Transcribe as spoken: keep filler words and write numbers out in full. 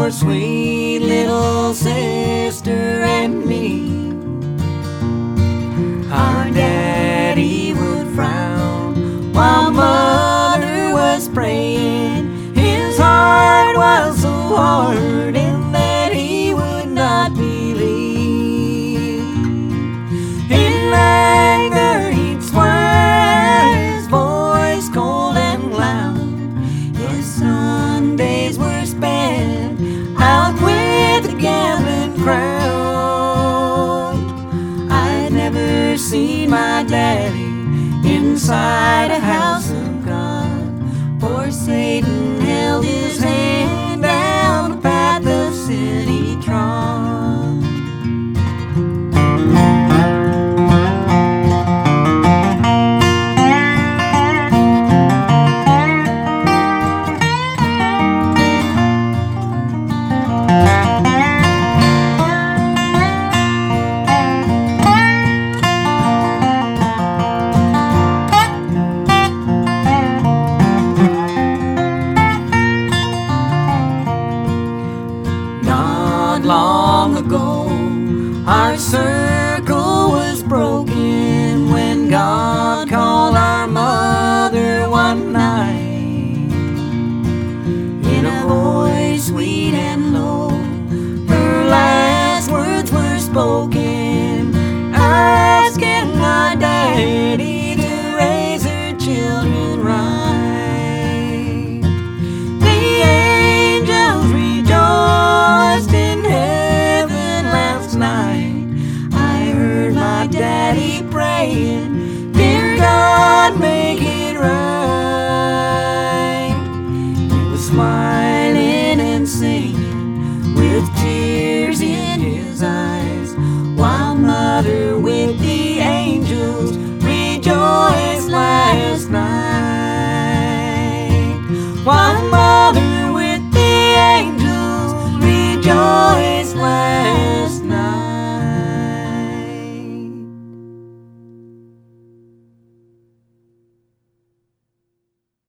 your sweet little sister and me. Our daddy would frown while mother was praying. His heart was so hard in that he would not believe. In anger he'd swear, his voice cold and loud. His Sundays were spent out with the gambling crowd. I'd never seen my daddy inside a house of God, for Satan held his hand down the path of sin he trod. Long ago, our servant